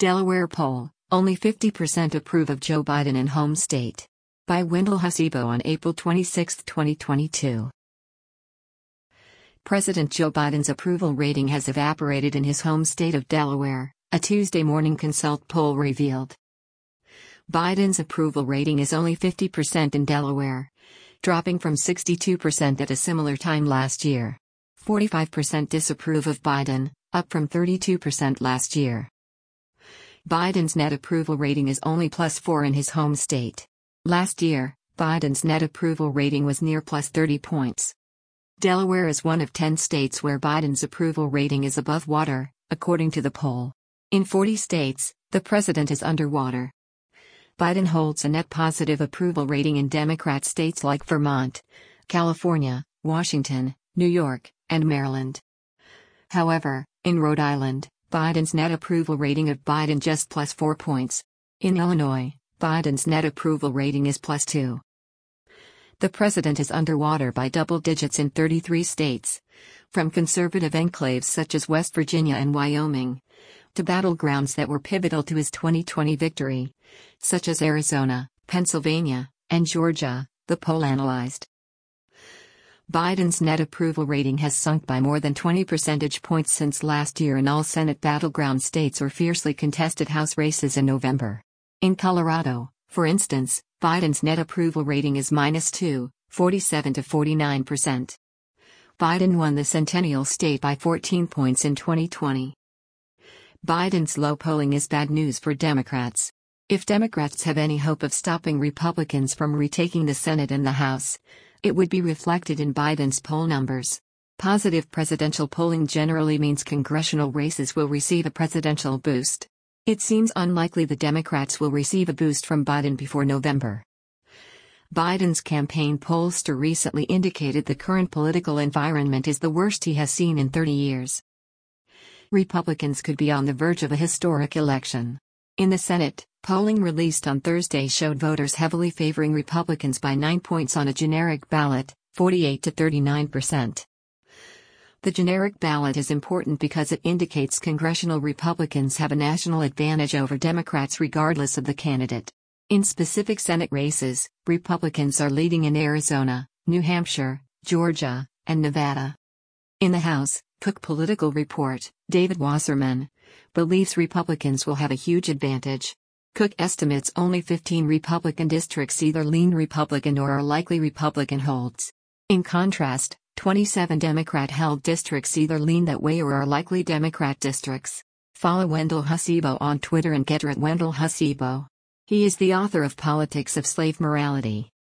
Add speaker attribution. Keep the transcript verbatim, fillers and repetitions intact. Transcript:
Speaker 1: Delaware poll, only fifty percent approve of Joe Biden in home state. By Wendell Hasibo on April twenty-sixth, twenty twenty-two. President Joe Biden's approval rating has evaporated in his home state of Delaware, a Tuesday Morning Consult poll revealed. Biden's approval rating is only fifty percent in Delaware, dropping from sixty-two percent at a similar time last year. forty-five percent disapprove of Biden, up from thirty-two percent last year. Biden's net approval rating is only plus four in his home state. Last year, Biden's net approval rating was near plus thirty points. Delaware is one of ten states where Biden's approval rating is above water, according to the poll. In forty states, the president is underwater. Biden holds a net positive approval rating in Democrat states like Vermont, California, Washington, New York, and Maryland. However, in Rhode Island, Biden's net approval rating of Biden just plus four points. In Illinois, Biden's net approval rating is plus two. The president is underwater by double digits in thirty-three states, from conservative enclaves such as West Virginia and Wyoming, to battlegrounds that were pivotal to his twenty twenty victory, such as Arizona, Pennsylvania, and Georgia, the poll analyzed. Biden's net approval rating has sunk by more than twenty percentage points since last year in all Senate battleground states or fiercely contested House races in November. In Colorado, for instance, Biden's net approval rating is minus two, forty-seven to forty-nine percent. Biden won the Centennial State by fourteen points in twenty twenty. Biden's low polling is bad news for Democrats. If Democrats have any hope of stopping Republicans from retaking the Senate and the House, it would be reflected in Biden's poll numbers. Positive presidential polling generally means congressional races will receive a presidential boost. It seems unlikely the Democrats will receive a boost from Biden before November. Biden's campaign pollster recently indicated the current political environment is the worst he has seen in thirty years. Republicans could be on the verge of a historic election. In the Senate, polling released on Thursday showed voters heavily favoring Republicans by nine points on a generic ballot, forty-eight to thirty-nine percent. The generic ballot is important because it indicates congressional Republicans have a national advantage over Democrats regardless of the candidate. In specific Senate races, Republicans are leading in Arizona, New Hampshire, Georgia, and Nevada. In the House, Cook Political Report, David Wasserman, believes Republicans will have a huge advantage. Cook estimates only fifteen Republican districts either lean Republican or are likely Republican holds. In contrast, twenty-seven Democrat-held districts either lean that way or are likely Democrat districts. Follow Wendell Hasibo on Twitter and get her at Wendell Hasibo. He is the author of Politics of Slave Morality.